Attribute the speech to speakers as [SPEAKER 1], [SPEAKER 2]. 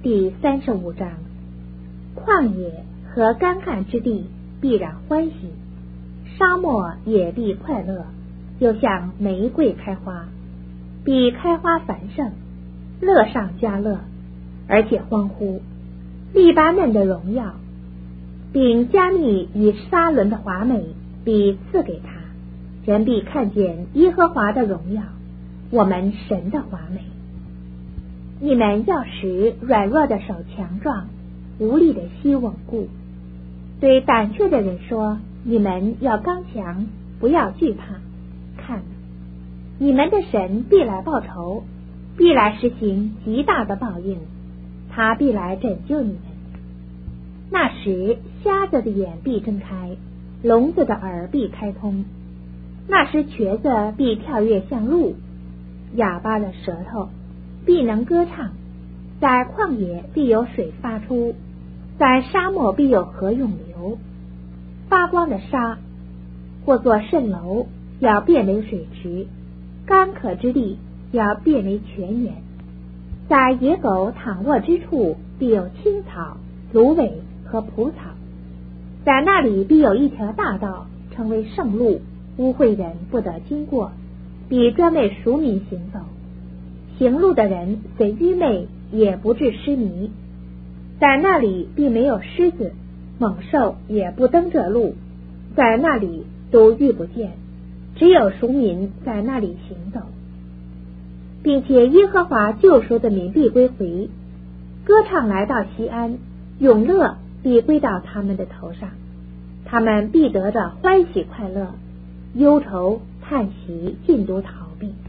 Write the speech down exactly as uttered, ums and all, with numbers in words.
[SPEAKER 1] 第三十五章，旷野和干旱之地必然欢喜，沙漠也必快乐，就像玫瑰开花，必开花繁盛，乐上加乐，而且欢呼利巴嫩的荣耀，并加密与沙伦的华美必赐给他，人必看见耶和华的荣耀，我们神的华美。你们要使软弱的手强壮，无力的膝稳固。对胆怯的人说，你们要刚强，不要惧怕。看，你们的神必来报仇，必来实行极大的报应，他必来拯救你们。那时瞎子的眼必睁开，聋子的耳必开通。那时瘸子必跳跃像鹿，哑巴的舌头必能歌唱。在旷野必有水发出，在沙漠必有河涌流。发光的沙或作蜃楼，要变为水池；干渴之地要变为泉源。在野狗躺卧之处必有青草、芦苇和蒲草。在那里必有一条大道，成为圣路，污秽人不得经过，必专为赎民行走。行路的人虽愚昧，也不致失迷。在那里并没有狮子，猛兽也不登这路，在那里都遇不见，只有赎民在那里行走，并且耶和华救赎的民必归回，歌唱来到西安，永乐必归到他们的头上，他们必得着欢喜快乐，忧愁叹息尽都逃避。